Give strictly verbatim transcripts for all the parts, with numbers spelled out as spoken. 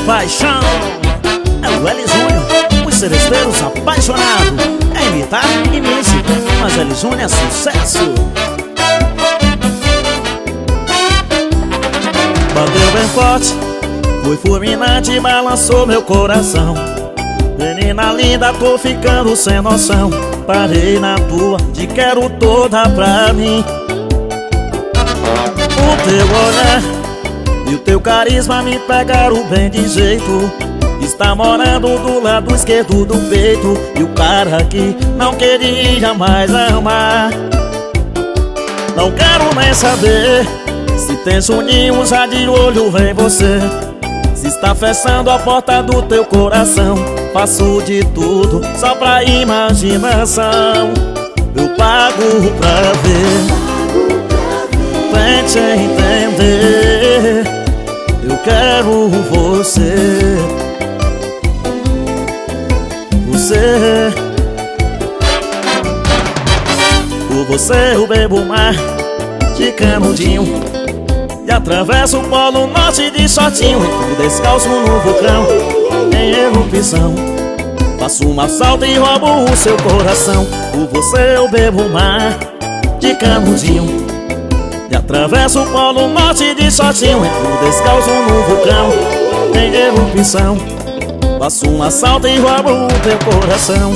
paixão. É o L Júnior, os seresteiros apaixonados. É imitar e imice, mas L Júnior é sucesso. Bateu bem forte, foi fulminante, balançou meu coração. Menina linda, tô ficando sem noção. Parei na tua, te quero toda pra mim. O teu olhar e o teu carisma me pegaram bem de jeito. Está morando do lado esquerdo do peito. E o cara que não queria mais amar. Não quero nem saber se tem Juninho, já de olho vem você. Se está fechando a porta do teu coração, faço de tudo só pra imaginação. Eu pago pra ver, tente entender. Eu quero você, você. Por você eu bebo mar de canudinho e atravesso o polo norte de shortinho. Entro descalço no vulcão em erupção. Faço um assalto e roubo o seu coração. Por você eu bebo mar de canudinho e atravesso o polo norte de shortinho. Entro descalço no vulcão em erupção. Faço um assalto e roubo o teu coração.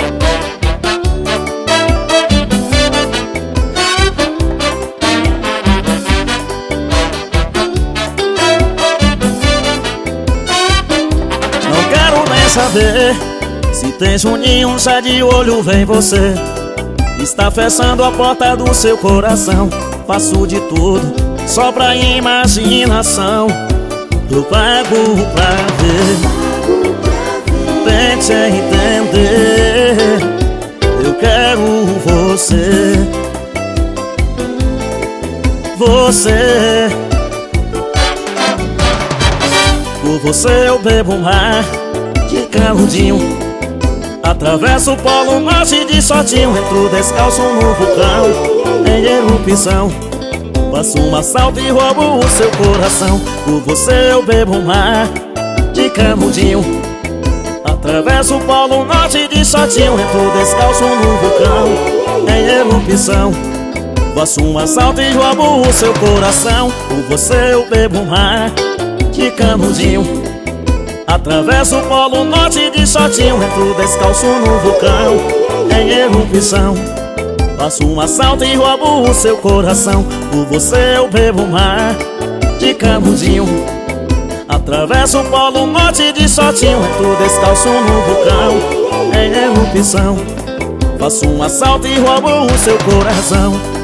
Saber se tem Juninho, já de olho vem você. Está fechando a porta do seu coração. Faço de tudo só pra imaginação. Eu pago pra ver, tente entender. Eu quero você, você. Por você eu bebo mar de canudinho, atravesso o polo norte de shortinho. Entro descalço no vulcão em erupção. Faço um assalto e roubo o seu coração. Por você eu bebo mar de canudinho, atravesso o polo norte de shortinho. Entro descalço no vulcão em erupção. Faço um assalto e roubo o seu coração. Por você eu bebo mar de canudinho, atravesso o polo norte de shortinho. Entro descalço no vulcão em erupção. Faço um assalto e roubo o seu coração. Por você eu bebo mar de canudinho, atravesso o polo norte de shortinho. Entro descalço no vulcão em erupção. Faço um assalto e roubo o seu coração.